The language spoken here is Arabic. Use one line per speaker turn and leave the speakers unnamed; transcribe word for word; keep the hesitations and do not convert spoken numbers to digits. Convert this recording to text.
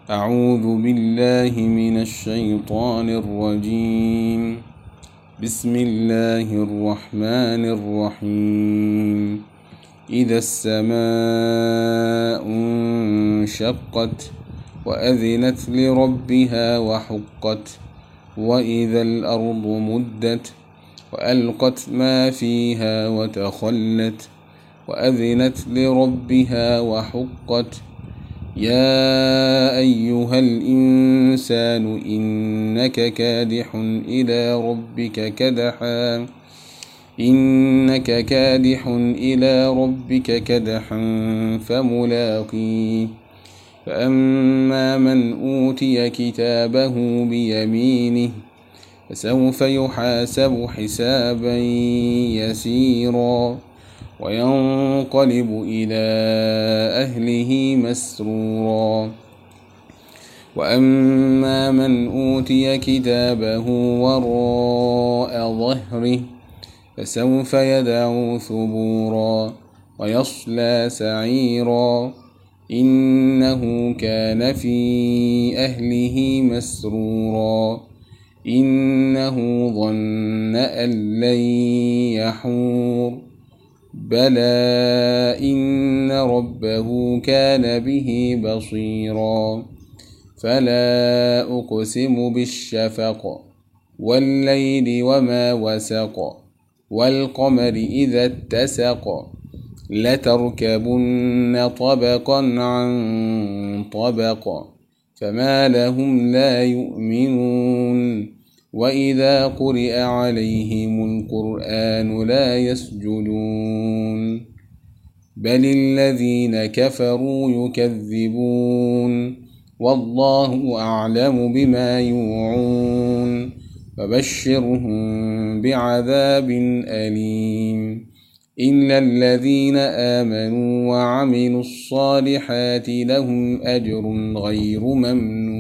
أعوذ بالله من الشيطان الرجيم. بسم الله الرحمن الرحيم. إذا السماء انشقت وأذنت لربها وحقت وإذا الأرض مدت وألقت ما فيها وتخلت وأذنت لربها وحقت يا أيها الإنسان إنك كادح إلى ربك كدحا إنك كادح إلى ربك كدحا فملاقيه فأما من أوتي كتابه بيمينه فسوف يحاسب حسابا يسيرا وينقلب إلى أهله مسرورا وأما من أوتي كتابه وراء ظهره فسوف يدعو ثبورا ويصلى سعيرا إنه كان في أهله مسرورا إنه ظن أن لن يحور بلى إن ربه كان به بصيرا فلا أقسم بالشفق والليل وما وسق والقمر إذا اتسق لتركبن طبقا عن طبق فما لهم لا يؤمنون وإذا قرئ عليهم القرآن لا يسجدون بل الذين كفروا يكذبون والله أعلم بما يوعون فبشرهم بعذاب أليم إلا الذين آمنوا وعملوا الصالحات لهم أجر غير ممنون